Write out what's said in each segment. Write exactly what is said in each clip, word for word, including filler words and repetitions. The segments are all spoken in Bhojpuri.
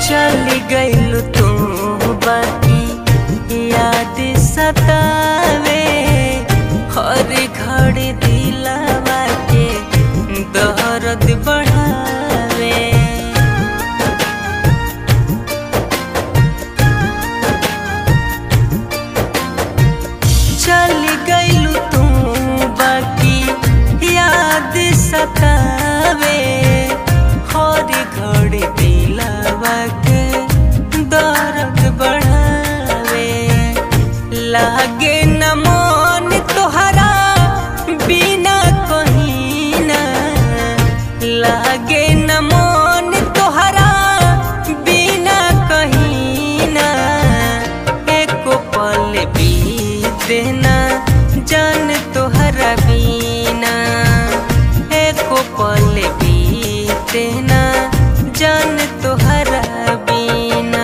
चली गइलू तू बाकी याद सतावे, हर घड़ी दिलवा के दर्द बढ़ावे। चली गइलू तू बाकी याद सतावे, हर घड़ी दिलवा के दर्द बढ़ावे। लागे न मन तोहरा बिना कहीं ना, लागे न मन तोहरा बिना कहीं ना। एको पल बीते ना जान तोहरा बिना, एको पल बीते ना जान तोहरा बिना।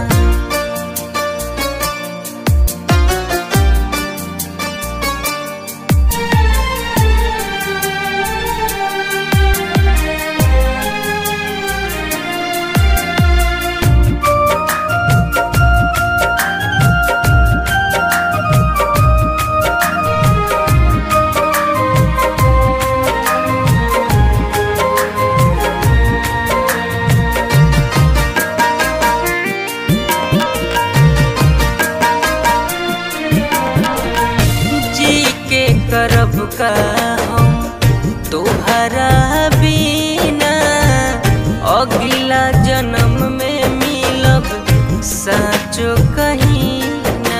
करब का हम तोहरा बिना, अगला जन्म में मिलब साचो कहीं ना।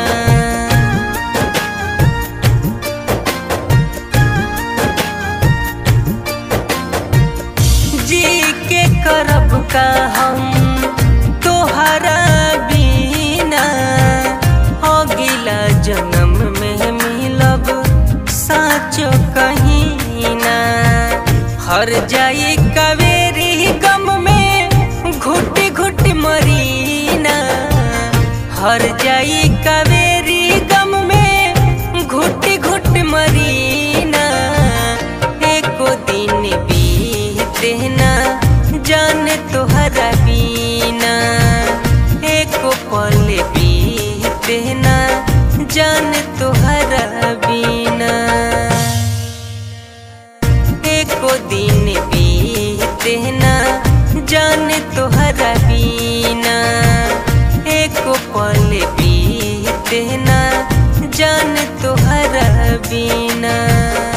जी के करब का हम तोहरा बिना, अगला जन्म में मिलब साचो कहीं ना। हर जाई कावेरी गम में घुट घुट मरीना, हर जाई कावेरी गम में घुट घुट मरीना। एको दिन बीते ना जान तोहरा बिना, एको पल बीते ना जान तोहरा बिना। एको दिन बीते ना जान तोहरा बिना, एको पल बीते ना जान तोहरा बिना।